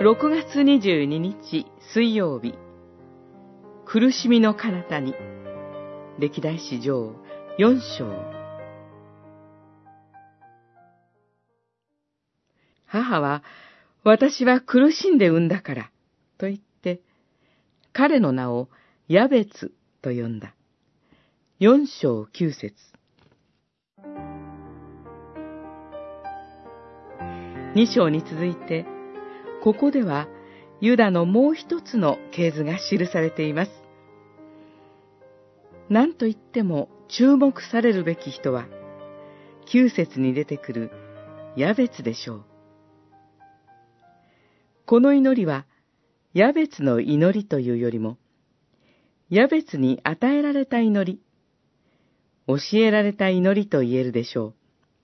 6月22日水曜日、苦しみの彼方に、歴代史上4章。母は、私は苦しんで産んだから、と言って、彼の名をヤベツと呼んだ。4章9節。2章に続いて、ここではユダのもう一つの系図が記されています。何と言っても注目されるべき人は、9節に出てくるヤベツでしょう。この祈りは、ヤベツの祈りというよりも、ヤベツに与えられた祈り、教えられた祈りと言えるでしょう。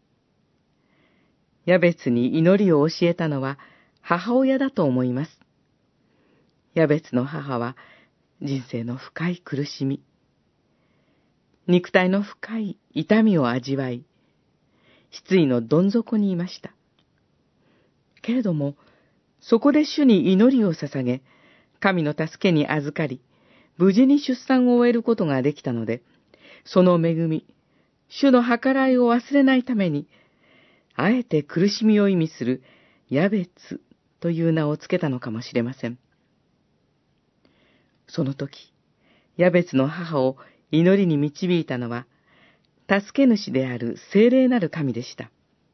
ヤベツに祈りを教えたのは母親だと思います。ヤベツの母は人生の深い苦しみ、肉体の深い痛みを味わい、失意のどん底にいました。けれども、そこで主に祈りを捧げ、神の助けに預かり、無事に出産を終えることができたので、その恵み、主の計らいを忘れないために、あえて苦しみを意味するヤベツという名をつけたのかもしれません。その時、ヤベツの母を祈りに導いたのは、助け主である聖霊なる神でした。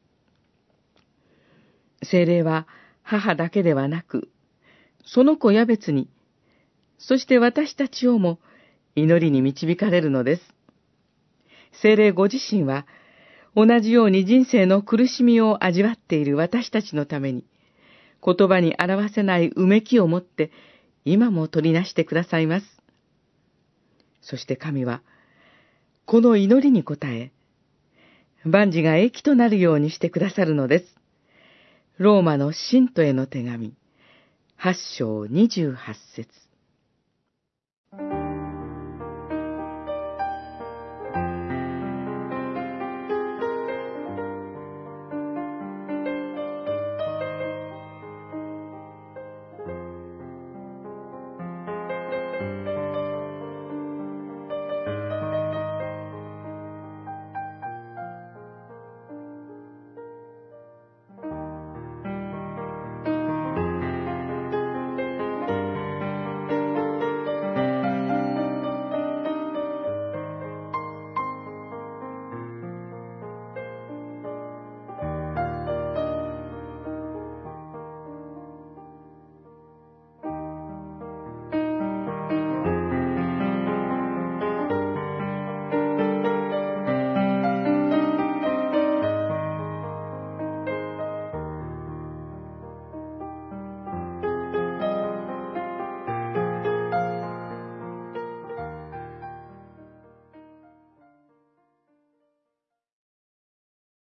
聖霊は母だけではなく、その子ヤベツに、そして私たちをも祈りに導かれるのです。聖霊ご自身は、同じように人生の苦しみを味わっている私たちのために、言葉に表せないうめきを持って、今も取りなしてくださいます。そして神は、この祈りに応え、万事が益となるようにしてくださるのです。ローマの信徒への手紙、8章28節。